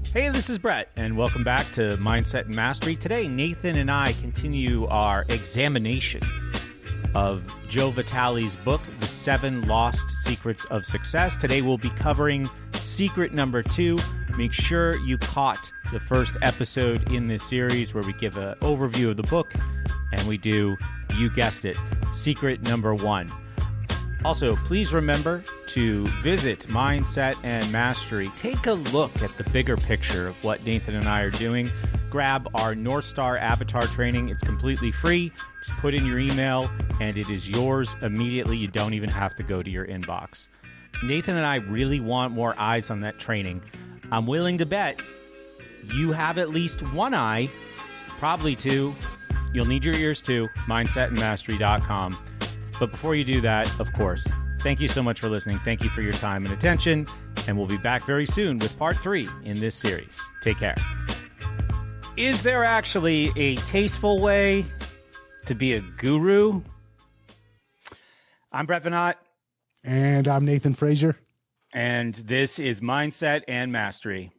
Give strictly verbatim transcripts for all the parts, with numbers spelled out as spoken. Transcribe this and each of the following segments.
Hey, this is Brett, and welcome back to Mindset and Mastery. Today, Nathan and I continue our examination of Joe Vitale's book, The Seven Lost Secrets of Success. Today, we'll be covering secret number two. Make sure you caught the first episode in this series where we give an overview of the book, and we do, you guessed it, secret number one. Also, please remember to visit Mindset and Mastery. Take a look at the bigger picture of what Nathan and I are doing. Grab our North Star Avatar training. It's completely free. Just put in your email, and it is yours immediately. You don't even have to go to your inbox. Nathan and I really want more eyes on that training. I'm willing to bet you have at least one eye, probably two. You'll need your ears too. mindset and mastery dot com. But before you do that, of course, thank you so much for listening. Thank you for your time and attention. And we'll be back very soon with part three in this series. Take care. Is there actually a tasteful way to be a guru? I'm Brett Venat. And I'm Nathan Frazier. And this is Mindset and Mastery.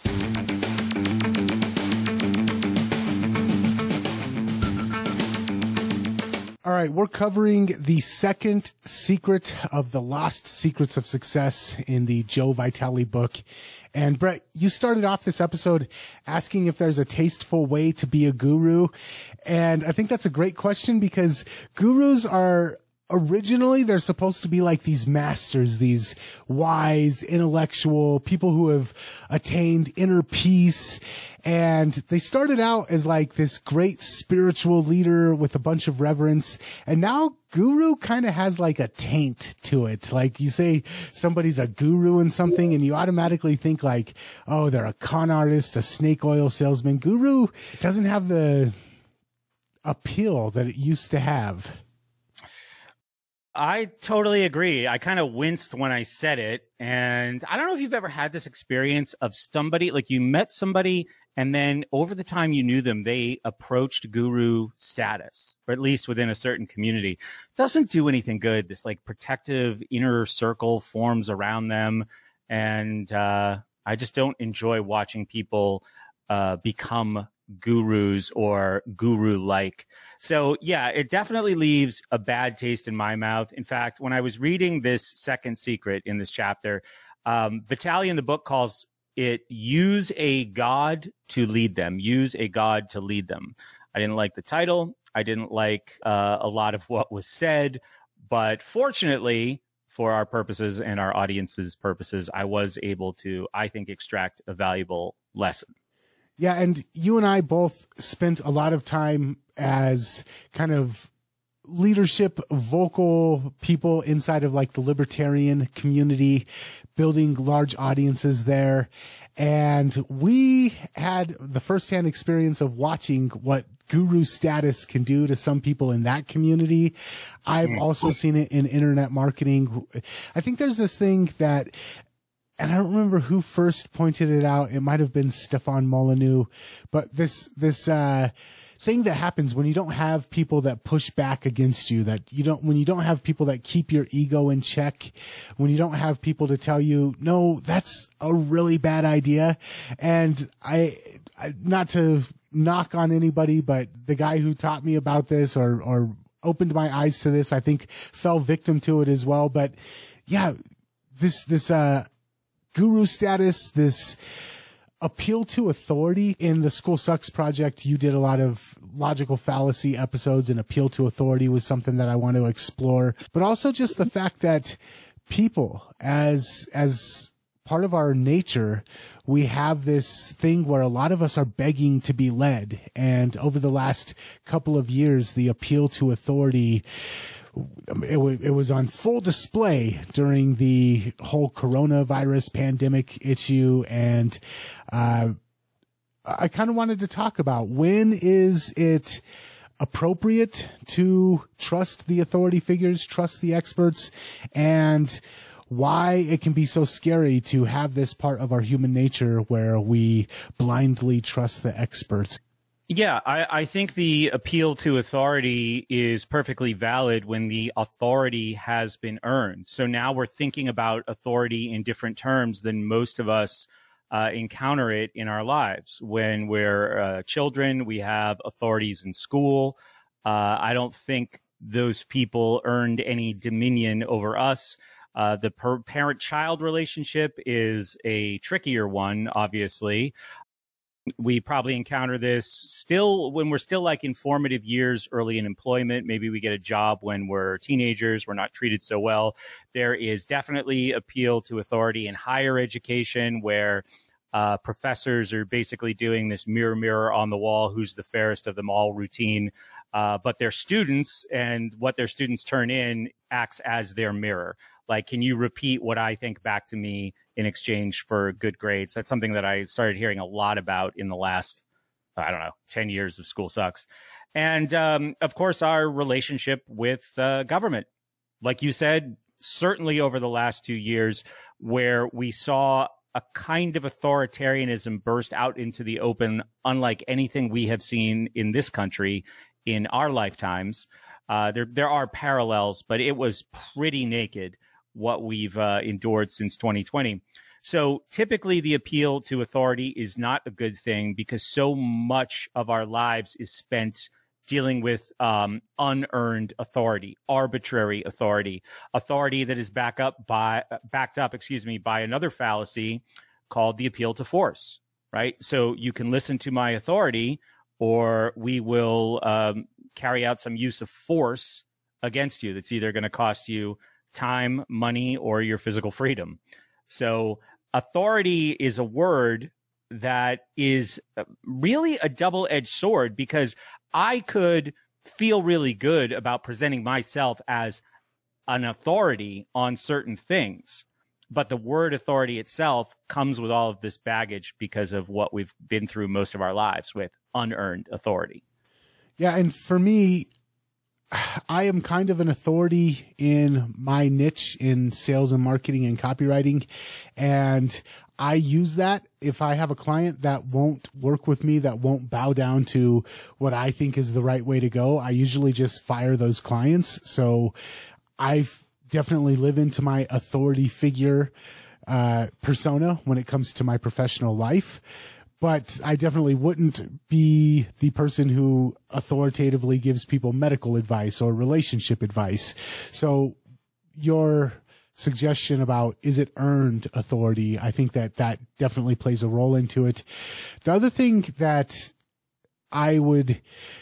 All right, we're covering the second secret of the lost secrets of success in the Joe Vitale book. And Brett, you started off this episode asking if there's a tasteful way to be a guru. And I think that's a great question because gurus are originally, they're supposed to be like these masters, these wise, intellectual people who have attained inner peace. And they started out as like this great spiritual leader with a bunch of reverence. And now guru kind of has like a taint to it. Like you say somebody's a guru in something and you automatically think like, oh, they're a con artist, a snake oil salesman. Guru doesn't have the appeal that it used to have. I totally agree. I kind of winced when I said it. And I don't know if you've ever had this experience of somebody, like you met somebody and then over the time you knew them, they approached guru status, or at least within a certain community. It doesn't do anything good. This like protective inner circle forms around them. And uh, I just don't enjoy watching people uh, become gurus or guru-like. So yeah, it definitely leaves a bad taste in my mouth. In fact, when I was reading this second secret in this chapter, um, Vitale in the book calls it use a god to lead them, use a god to lead them. I didn't like the title. I didn't like uh, a lot of what was said, but fortunately for our purposes and our audience's purposes, I was able to, I think, extract a valuable lesson. Yeah, and you and I both spent a lot of time as kind of leadership, vocal people inside of like the libertarian community, building large audiences there. And we had the firsthand experience of watching what guru status can do to some people in that community. I've also seen it in internet marketing. I think there's this thing that, and I don't remember who first pointed it out. It might have been Stefan Molyneux, but this, this, uh, thing that happens when you don't have people that push back against you, that you don't, when you don't have people that keep your ego in check, when you don't have people to tell you, no, that's a really bad idea. And I, I not to knock on anybody, but the guy who taught me about this or, or opened my eyes to this, I think fell victim to it as well. But yeah, this, this, uh, guru status, this appeal to authority. In the School Sucks project, you did a lot of logical fallacy episodes, and appeal to authority was something that I want to explore. But also just the fact that people, as, as part of our nature, we have this thing where a lot of us are begging to be led. And over the last couple of years, the appeal to authority, It, w- it was on full display during the whole coronavirus pandemic issue. And uh, I kind of wanted to talk about, when is it appropriate to trust the authority figures, trust the experts, and why it can be so scary to have this part of our human nature where we blindly trust the experts. Yeah, I, I think the appeal to authority is perfectly valid when the authority has been earned. So now we're thinking about authority in different terms than most of us uh, encounter it in our lives. When we're uh, children, we have authorities in school. Uh, I don't think those people earned any dominion over us. Uh, the per- parent-child relationship is a trickier one, obviously. We probably encounter this still when we're still like in formative years, early in employment. Maybe we get a job when we're teenagers. We're not treated so well. There is definitely appeal to authority in higher education, where uh, professors are basically doing this mirror, mirror on the wall, who's the fairest of them all routine. Uh, but their students and what their students turn in acts as their mirror. Like, can you repeat what I think back to me in exchange for good grades? That's something that I started hearing a lot about in the last, I don't know, ten years of School Sucks. And, um, of course, our relationship with uh, government. Like you said, certainly over the last two years, where we saw a kind of authoritarianism burst out into the open, unlike anything we have seen in this country in our lifetimes. Uh, there, there are parallels, but it was pretty naked what we've uh, endured since twenty twenty. So typically the appeal to authority is not a good thing, because so much of our lives is spent dealing with um, unearned authority, arbitrary authority, authority that is back up by, backed up, excuse me, by another fallacy called the appeal to force, right? So you can listen to my authority, or we will um, carry out some use of force against you that's either going to cost you time, money, or your physical freedom. So authority is a word that is really a double-edged sword, because I could feel really good about presenting myself as an authority on certain things, but the word authority itself comes with all of this baggage because of what we've been through most of our lives with unearned authority. Yeah, and for me, I am kind of an authority in my niche in sales and marketing and copywriting. And I use that if I have a client that won't work with me, that won't bow down to what I think is the right way to go. I usually just fire those clients. So I definitely live into my authority figure uh, persona when it comes to my professional life. But I definitely wouldn't be the person who authoritatively gives people medical advice or relationship advice. So your suggestion about, is it earned authority? I think that that definitely plays a role into it. The other thing that I would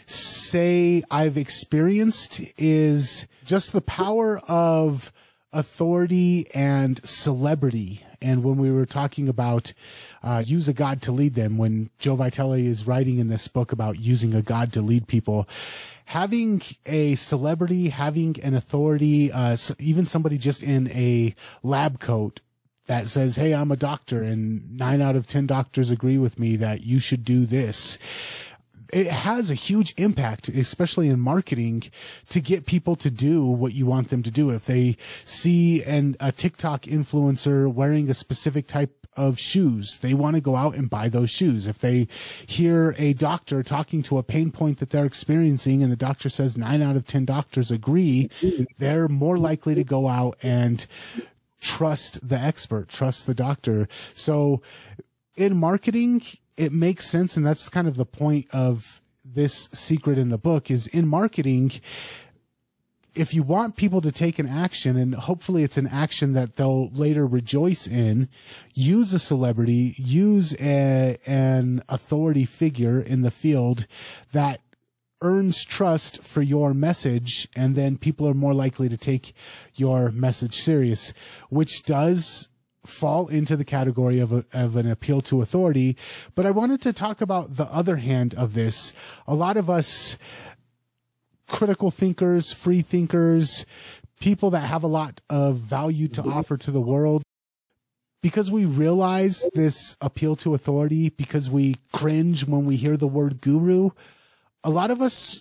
say I've experienced is just the power of authority and celebrity. And when we were talking about uh, use a God to lead them, when Joe Vitale is writing in this book about using a God to lead people, having a celebrity, having an authority, uh, even somebody just in a lab coat that says, hey, I'm a doctor, and nine out of ten doctors agree with me that you should do this. It has a huge impact, especially in marketing, to get people to do what you want them to do. If they see an, a TikTok influencer wearing a specific type of shoes, they want to go out and buy those shoes. If they hear a doctor talking to a pain point that they're experiencing, and the doctor says nine out of ten doctors agree, they're more likely to go out and trust the expert, trust the doctor. So in marketing, it makes sense, and that's kind of the point of this secret in the book, is in marketing, if you want people to take an action, and hopefully it's an action that they'll later rejoice in, use a celebrity, use a, an authority figure in the field that earns trust for your message, and then people are more likely to take your message serious, which does fall into the category of, a, of an appeal to authority. But I wanted to talk about the other hand of this. A lot of us critical thinkers, free thinkers, people that have a lot of value to offer to the world, because we realize this appeal to authority, because we cringe when we hear the word guru, a lot of us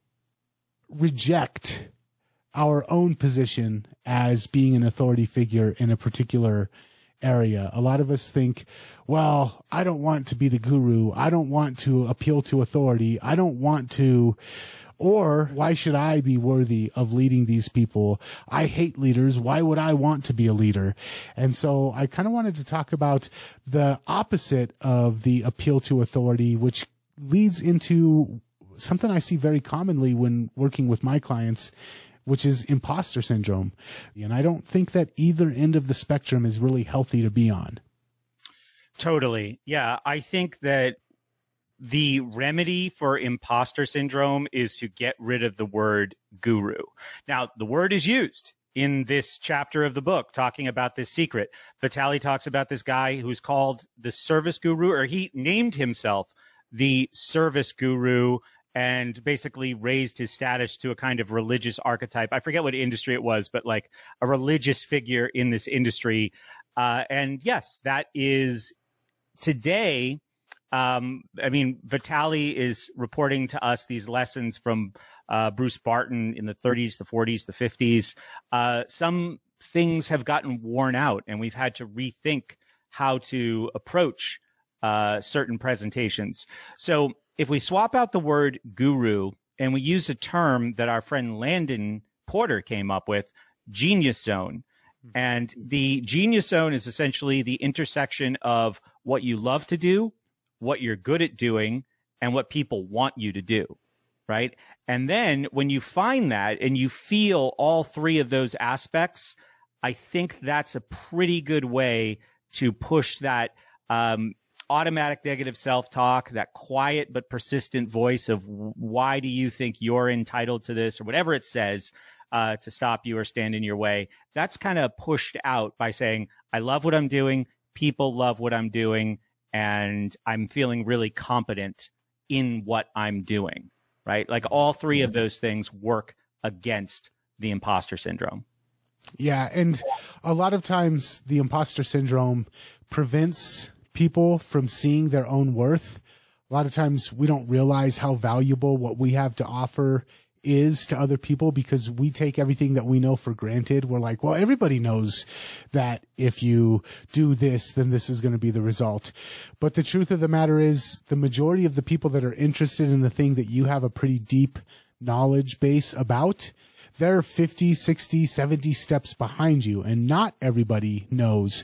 reject our own position as being an authority figure in a particular area. A lot of us think, well, I don't want to be the guru. I don't want to appeal to authority. I don't want to Or why should I be worthy of leading these people? I hate leaders. Why would I want to be a leader? And so I kind of wanted to talk about the opposite of the appeal to authority, which leads into something I see very commonly when working with my clients, which is imposter syndrome. And I don't think that either end of the spectrum is really healthy to be on. Totally. Yeah. I think that the remedy for imposter syndrome is to get rid of the word guru. Now, the word is used in this chapter of the book talking about this secret. Vitaliy talks about this guy who's called the service guru, or he named himself the service guru and basically raised his status to a kind of religious archetype. I forget what industry it was, but like a religious figure in this industry. Uh, and yes, that is today. Um, I mean, Vitaliy is reporting to us these lessons from uh, Bruce Barton in the thirties, the forties, the fifties. Uh, some things have gotten worn out, and we've had to rethink how to approach uh, certain presentations. So if we swap out the word guru and we use a term that our friend Landon Porter came up with, genius zone. And the genius zone is essentially the intersection of what you love to do, what you're good at doing, and what people want you to do, right? And then when you find that and you feel all three of those aspects, I think that's a pretty good way to push that um, automatic negative self-talk, that quiet but persistent voice of why do you think you're entitled to this, or whatever it says, uh, to stop you or stand in your way. That's kind of pushed out by saying, I love what I'm doing, people love what I'm doing, and I'm feeling really competent in what I'm doing, right? Like all three of those things work against the imposter syndrome. Yeah. And a lot of times the imposter syndrome prevents people from seeing their own worth. A lot of times we don't realize how valuable what we have to offer is to other people because we take everything that we know for granted. We're like, well, everybody knows that if you do this, then this is going to be the result. But the truth of the matter is the majority of the people that are interested in the thing that you have a pretty deep knowledge base about, they're fifty, sixty, seventy steps behind you, and not everybody knows.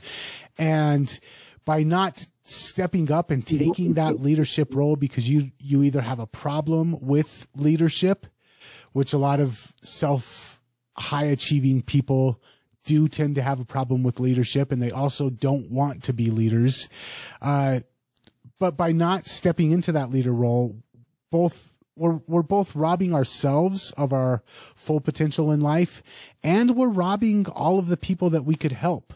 And by not stepping up and taking that leadership role because you, you either have a problem with leadership, which a lot of self high achieving people do tend to have a problem with leadership, and they also don't want to be leaders. Uh, but by not stepping into that leader role, both we're, we're both robbing ourselves of our full potential in life, and we're robbing all of the people that we could help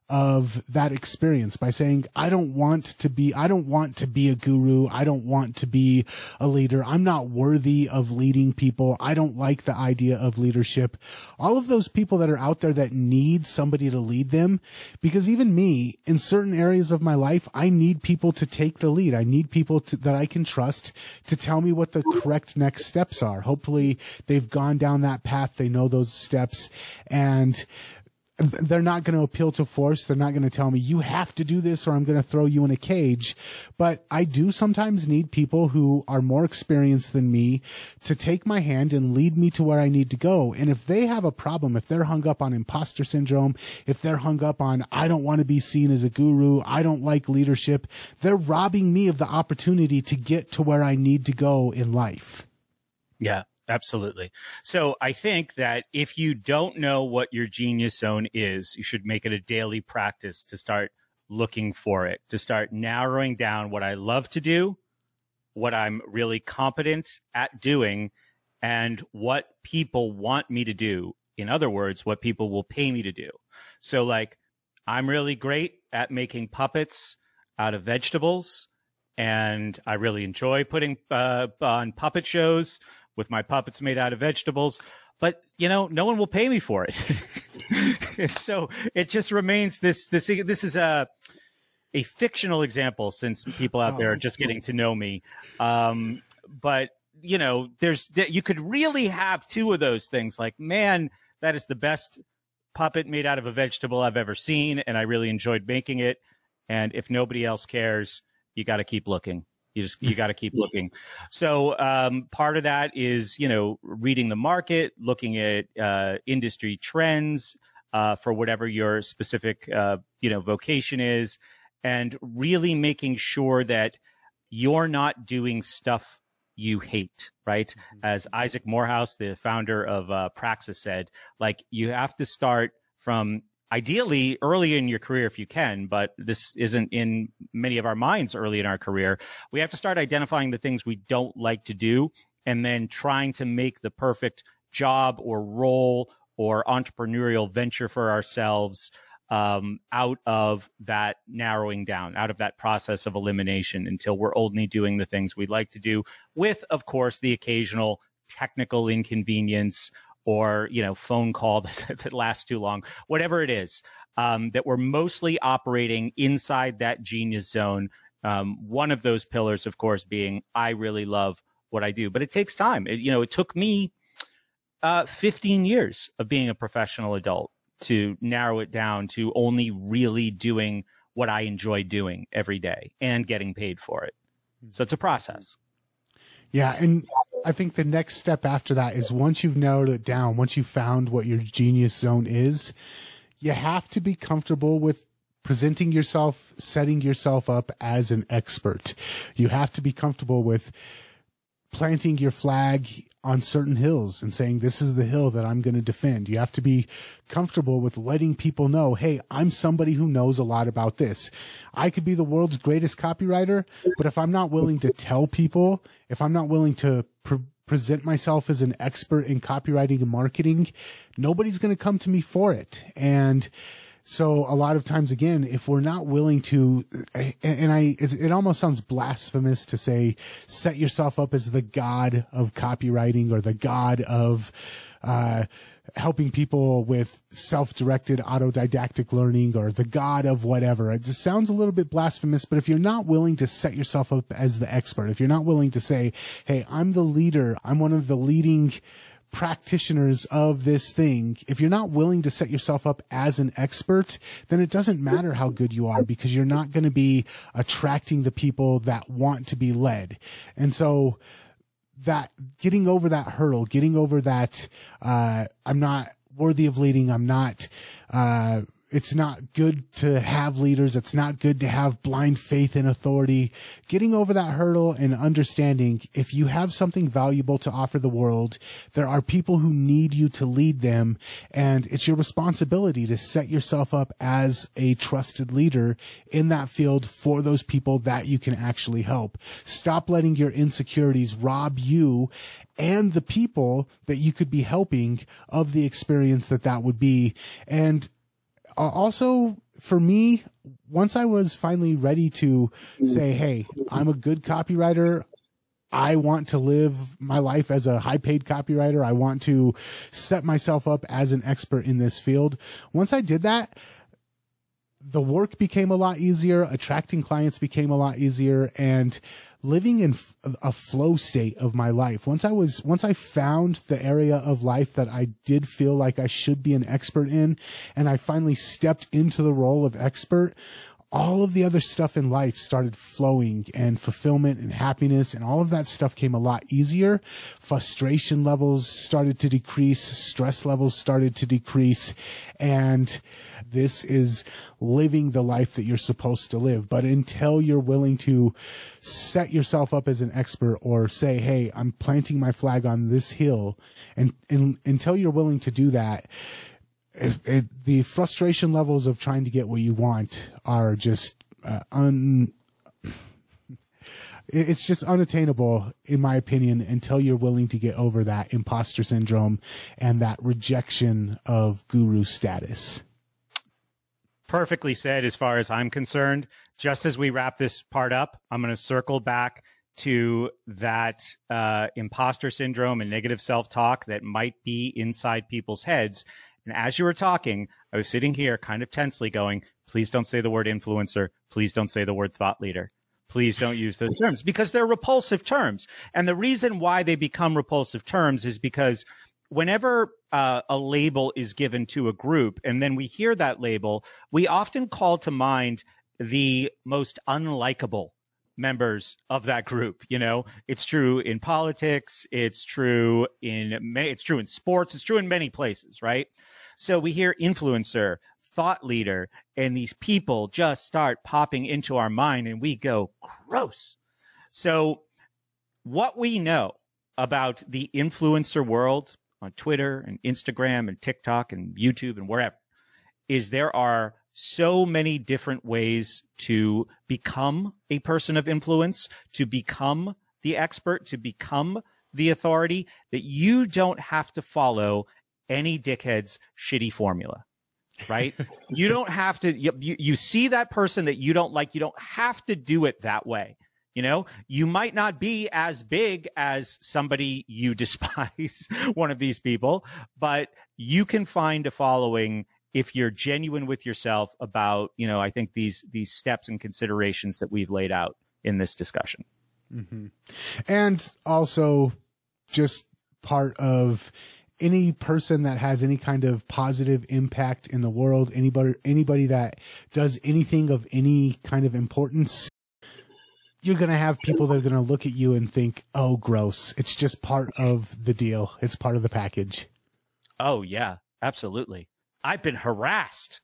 of that experience by saying, I don't want to be, I don't want to be a guru. I don't want to be a leader. I'm not worthy of leading people. I don't like the idea of leadership. All of those people that are out there that need somebody to lead them, because even me, in certain areas of my life, I need people to take the lead. I need people to, that I can trust to tell me what the correct next steps are. Hopefully they've gone down that path. They know those steps, and they're not going to appeal to force. They're not going to tell me you have to do this or I'm going to throw you in a cage. But I do sometimes need people who are more experienced than me to take my hand and lead me to where I need to go. And if they have a problem, if they're hung up on imposter syndrome, if they're hung up on, I don't want to be seen as a guru, I don't like leadership, they're robbing me of the opportunity to get to where I need to go in life. Yeah. Absolutely. So I think that if you don't know what your genius zone is, you should make it a daily practice to start looking for it, to start narrowing down what I love to do, what I'm really competent at doing, and what people want me to do. In other words, what people will pay me to do. So like, I'm really great at making puppets out of vegetables, and I really enjoy putting uh, on puppet shows with my puppets made out of vegetables, but you know, no one will pay me for it. And so it just remains this, this, this is a, a fictional example since people out there are just getting to know me. Um, but you know, there's, you could really have two of those things. Like, man, that is the best puppet made out of a vegetable I've ever seen, and I really enjoyed making it. And if nobody else cares, you got to keep looking. You just, you got to keep looking. So, um, part of that is, you know, reading the market, looking at, uh, industry trends, uh, for whatever your specific, uh, you know, vocation is, and really making sure that you're not doing stuff you hate, right? Mm-hmm. As Isaac Morehouse, the founder of, uh, Praxis said, like, you have to start from ideally early in your career if you can, but this isn't in many of our minds early in our career. We have to start identifying the things we don't like to do and then trying to make the perfect job or role or entrepreneurial venture for ourselves um, out of that narrowing down, out of that process of elimination until we're only doing the things we'd like to do with, of course, the occasional technical inconvenience or, you know, phone call that, that lasts too long, whatever it is, um, that we're mostly operating inside that genius zone. Um, one of those pillars, of course, being I really love what I do, but it takes time. It, you know, it took me uh, fifteen years of being a professional adult to narrow it down to only really doing what I enjoy doing every day and getting paid for it. So it's a process. Yeah. And I think the next step after that is once you've narrowed it down, once you've found what your genius zone is, you have to be comfortable with presenting yourself, setting yourself up as an expert. You have to be comfortable with planting your flag on certain hills and saying, this is the hill that I'm going to defend. You have to be comfortable with letting people know, hey, I'm somebody who knows a lot about this. I could be the world's greatest copywriter, but if I'm not willing to tell people, if I'm not willing to pre- present myself as an expert in copywriting and marketing, nobody's going to come to me for it. And so a lot of times, again, if we're not willing to, and I, it almost sounds blasphemous to say, set yourself up as the god of copywriting or the god of, uh, helping people with self-directed autodidactic learning or the god of whatever. It just sounds a little bit blasphemous, but if you're not willing to set yourself up as the expert, if you're not willing to say, hey, I'm the leader, I'm one of the leading practitioners of this thing, if you're not willing to set yourself up as an expert, then it doesn't matter how good you are because you're not going to be attracting the people that want to be led. And so that getting over that hurdle, getting over that, uh, I'm not worthy of leading. I'm not, uh, it's not good to have leaders. It's not good to have blind faith in authority. Getting over that hurdle and understanding if you have something valuable to offer the world, there are people who need you to lead them. And it's your responsibility to set yourself up as a trusted leader in that field for those people that you can actually help. Stop letting your insecurities rob you and the people that you could be helping of the experience that that would be. And Uh, also, for me, once I was finally ready to say, hey, I'm a good copywriter, I want to live my life as a high-paid copywriter, I want to set myself up as an expert in this field. Once I did that, the work became a lot easier, attracting clients became a lot easier, and living in a flow state of my life. Once I was, once I found the area of life that I did feel like I should be an expert in, and I finally stepped into the role of expert, all of the other stuff in life started flowing, and fulfillment and happiness and all of that stuff came a lot easier. Frustration levels started to decrease, stress levels started to decrease, and this is living the life that you're supposed to live. But until you're willing to set yourself up as an expert or say, hey, I'm planting my flag on this hill, and, and until you're willing to do that, It, it, the frustration levels of trying to get what you want are just uh, un. It's just unattainable, in my opinion, until you're willing to get over that imposter syndrome and that rejection of guru status. Perfectly said, as far as I'm concerned. Just as we wrap this part up, I'm going to circle back to that uh, imposter syndrome and negative self-talk that might be inside people's heads. And as you were talking, I was sitting here kind of tensely going, please don't say the word influencer. Please don't say the word thought leader. Please don't use those terms because they're repulsive terms. And the reason why they become repulsive terms is because whenever uh, a label is given to a group and then we hear that label, we often call to mind the most unlikable members of that group. You know, it's true in politics. It's true in, it's true in sports. It's true in many places, right? So we hear influencer, thought leader, and these people just start popping into our mind and we go, gross. So what we know about the influencer world on Twitter and Instagram and TikTok and YouTube and wherever is there are so many different ways to become a person of influence, to become the expert, to become the authority, that you don't have to follow any dickhead's shitty formula, right? You don't have to, you, you see that person that you don't like, you don't have to do it that way. You know, you might not be as big as somebody you despise, one of these people, but you can find a following if you're genuine with yourself about, you know, I think these these steps and considerations that we've laid out in this discussion. Mm-hmm. And also just part of any person that has any kind of positive impact in the world, anybody anybody that does anything of any kind of importance, you're going to have people that are going to look at you and think, oh, gross. It's just part of the deal. It's part of the package. Oh, yeah, absolutely. I've been harassed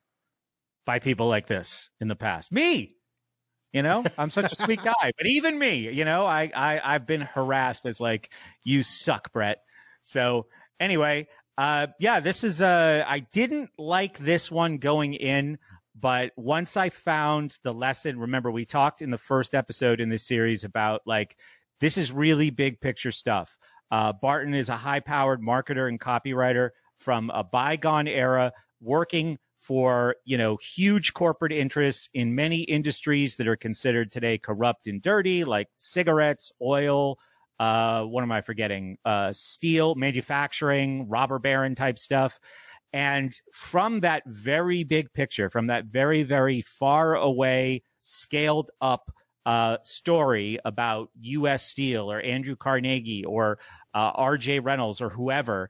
by people like this in the past. Me, you know, I'm such a sweet guy, but even me, you know, I, I, I've been harassed as like, you suck, Brett. So anyway, uh, yeah, this is, uh, I didn't like this one going in, but once I found the lesson, remember we talked in the first episode in this series about like, this is really big picture stuff. Uh, Barton is a high powered marketer and copywriter from a bygone era, working for, you know, huge corporate interests in many industries that are considered today corrupt and dirty, like cigarettes, oil, uh, what am I forgetting? Uh, steel, manufacturing, robber baron type stuff. And from that very big picture, from that very, very far away, scaled up uh, story about U S Steel or Andrew Carnegie or uh, R J Reynolds or whoever,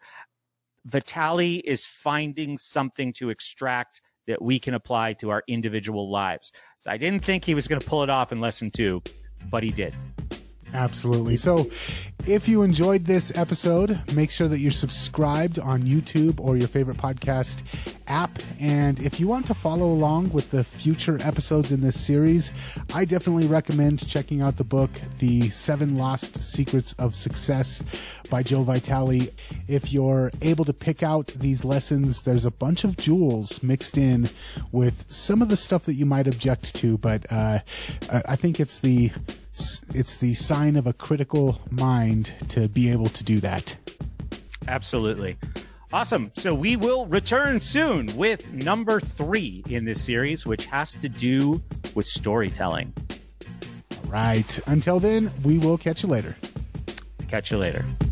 Vitaly is finding something to extract that we can apply to our individual lives. So I didn't think he was going to pull it off in lesson two, but he did. Absolutely. So if you enjoyed this episode, make sure that you're subscribed on YouTube or your favorite podcast app. And if you want to follow along with the future episodes in this series, I definitely recommend checking out the book, The Seven Lost Secrets of Success by Joe Vitale. If you're able to pick out these lessons, there's a bunch of jewels mixed in with some of the stuff that you might object to, but uh, I think it's the It's the sign of a critical mind to be able to do that. Absolutely. Awesome. So we will return soon with number three in this series, which has to do with storytelling. All right. Until then, we will catch you later. Catch you later.